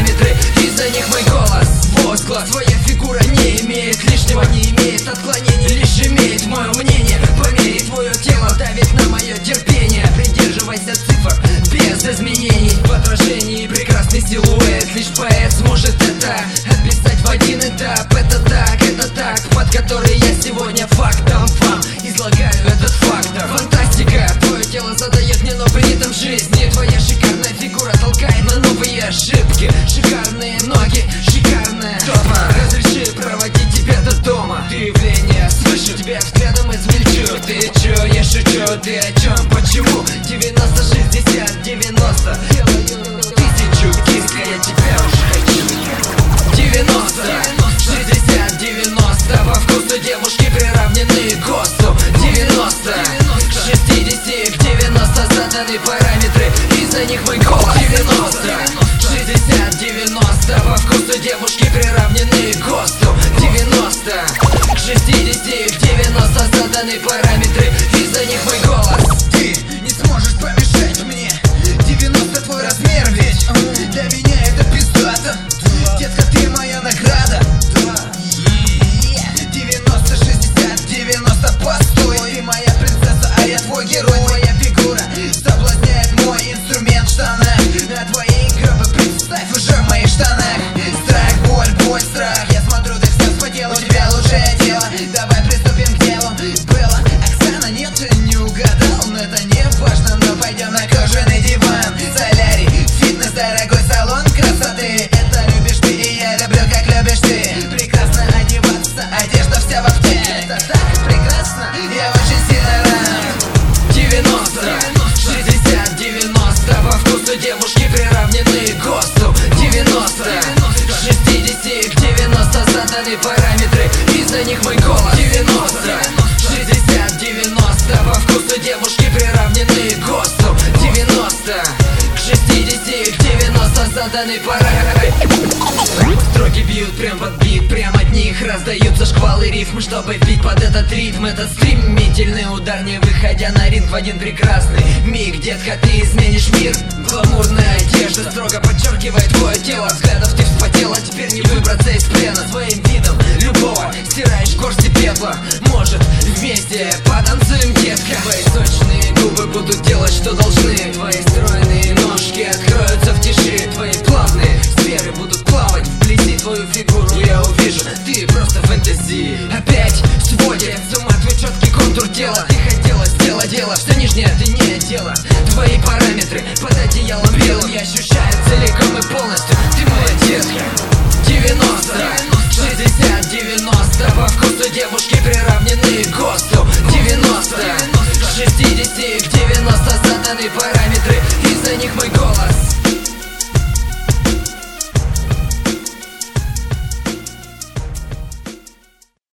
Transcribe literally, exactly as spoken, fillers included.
параметры, из-за них мой голос возглас. Твоя фигура не имеет лишнего, не имеет отклонений, лишь имеет мое мнение. По мере твое тело давит на мое терпение. Придерживайся цифр без изменений. В отражении прекрасный силуэт, лишь поэт сможет это описать в один этап. Это так, это так, под который я сегодня фактом вам излагаю этот фактор. Фантастика, твое тело задает мне новый ритм жизни. Твоя шикарная фигура толкает на новые ошибки. Шикарные ноги, шикарная топа. Разреши проводить тебя до дома. Ты явление свыше, тебя взглядом измельчу. Ты чё, я шучу, ты о чем, почему? девяносто, шестьдесят, девяносто тысячу, киска, я тебя уже хочу. девяносто, шестьдесят, девяносто по вкусу девушки приравнены к ГОСТу. девяносто, шестьдесят, девяносто заданы параметры, из-за них мой голос. девяносто, шестьдесят, девяносто по вкусу девушки приравнены к ГОСТу. девяносто, шестьдесят, девяносто заданы параметры, из-за них мой голос. Ты не сможешь помешать мне. девяносто твой размер, ведь для меня это пиздато. Детка, ты моя награда. девяносто, шестьдесят, девяносто постой. Ты моя принцесса, а я твой герой. Твоя фигура соблазняет мой инструмент в штанах. На твоей гробы представь уже в моих штанах. Страх, боль, боль, страх. Я смотрю, ты все вспотела, у тебя лучшее дело. Давай приступим к делу. Было, Оксана, нет, ты не угадал. Но это не важно, но пойдем на кожаный диван. Солярий, фитнес, дорогой салон красоты. Это любишь ты, и я люблю, как любишь ты. Прекрасно одеваться, одежда вся в аптеке. Это так прекрасно, я очень сильно рад. девяносто, шестьдесят, девяносто по вкусу девушки приравнены к ГОСТу. девяносто, шестьдесят, девяносто заданы параметры, из-за них мой голос. девяносто, шестьдесят, девяносто по вкусу девушки приравнены к ГОСТу. девяносто, шестьдесят, девяносто заданы параметры. Строки бьют прям под бит, прям от них раздаются шквалы рифм, чтобы бить под этот ритм. Этот стремительный удар, не выходя на ринг в один прекрасный миг. Детка, ты изменишь мир. Гламурная одежда строго подчеркивает твое тело. Взглядов ты вспотела, теперь не выбраться из плена. Своим видом любого стираешь горсти пепла. Может, вместе потанцуем, детка? Твои сочные губы будут делать, что должны. Твои стройные ножки откроются в тиши. Твои плавные сферы будут плавать вблизи. Твою фигуру я увижу, ты просто фэнтези. Опять сводит с ума твой четкий контур тела. Ты хотела сделать дело, все нижнее ты не дело. Твои пара